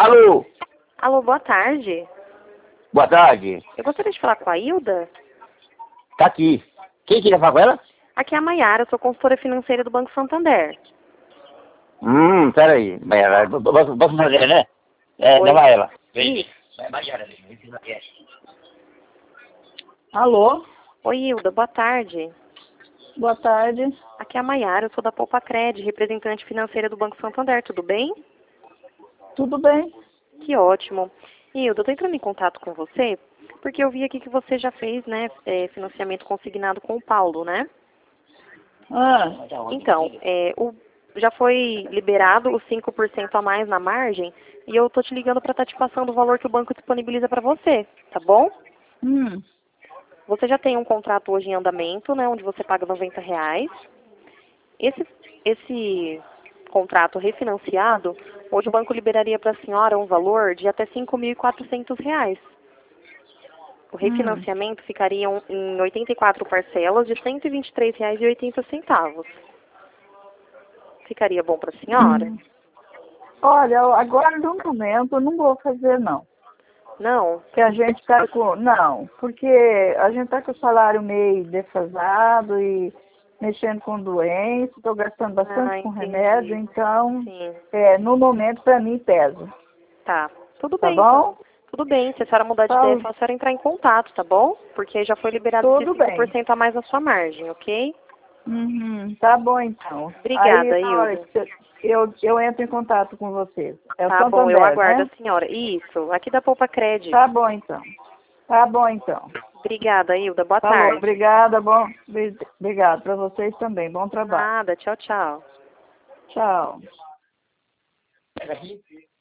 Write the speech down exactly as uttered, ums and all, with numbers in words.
Alô? Alô, boa tarde. Boa tarde. Eu gostaria de falar com a Hilda. Tá aqui. Quem queria falar com ela? Aqui é a Maiara, eu sou consultora financeira do Banco Santander. Hum, peraí. Maiara, posso fazer, né? É, Oi. leva ela. Isso. É Maiara. Alô, Oi, Hilda, boa tarde. boa tarde. Aqui é a Maiara, eu sou da Poupa Cred, representante financeira do Banco Santander, tudo bem? Tudo bem? Que ótimo. Hilda, eu tô entrando em contato com você porque eu vi aqui que você já fez, né, é, financiamento consignado com o Paulo, né? Ah, Então, é, o, já foi liberado os cinco por cento a mais na margem e eu tô te ligando para estar te passando o valor que o banco disponibiliza para você, tá bom? hum, Você já tem um contrato hoje em andamento, né, onde você paga noventa reais. Esse, esse contrato refinanciado, hoje o banco liberaria para a senhora um valor de até cinco mil e quatrocentos reais. O hum. refinanciamento ficaria um- em oitenta e quatro parcelas de cento e vinte e três reais e oitenta centavos. Ficaria bom para a senhora? hum. Olha, eu- agora no momento eu não vou fazer não. Não? Que a gente tá com. Não, porque a gente tá com o salário meio defasado e mexendo com doença, estou gastando bastante Ah, com entendi. remédio, então Sim, é, no momento para mim pesa. tá. Tudo Tá bem, então. bom? Tudo bem, se a senhora mudar de Tá, ideia, é só a senhora entrar em contato, tá bom? Porque já foi liberado esses tudo cinco por bem. cento a mais na sua margem, ok? Uhum, tá bom então. Aí Obrigada, na hora Hilda. que você- eu, eu entro em contato com você. É o Tá bom, eu Santander, aguardo né? a senhora. Isso, aqui da Poupa Cred. Tá bom então. Tá bom então. Obrigada, Hilda. Boa Falou, tarde. obrigada, bom. Obrigado para vocês também. Bom trabalho. Nada, tchau, tchau. Tchau. Pega aqui.